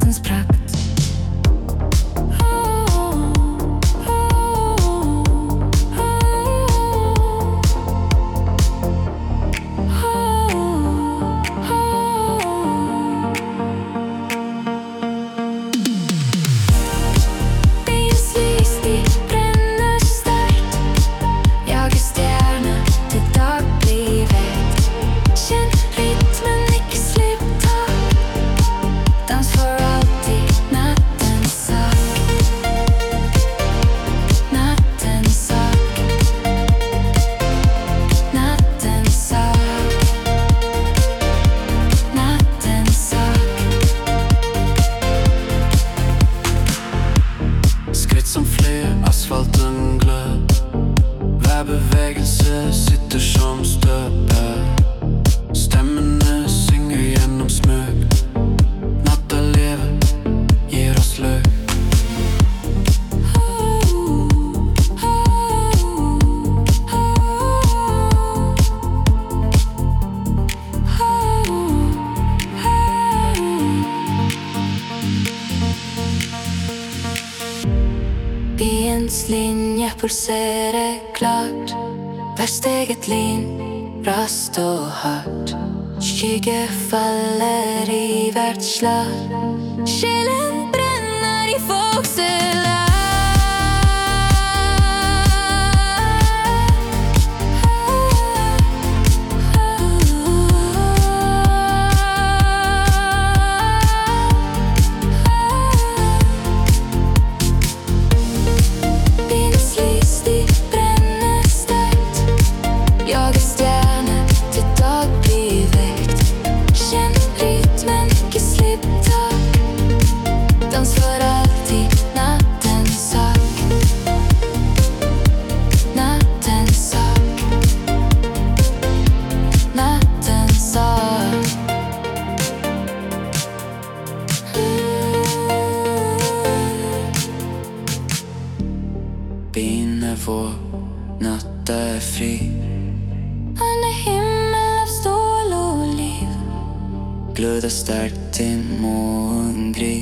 nattens prakt. Som fler, asfalten glöd. Värbevegelse sitter som stöpar. Stämmorna synger genom smög. Natten lever, ger oss lög. Byens linje pulserer klart. Hver steget lin, rast og hardt. Skygge faller i hvert slag. Sjelen brenner i folkselag. Byn är vår, natta är fri. Han är himmel av stål och liv. Glödar starkt i morgongry.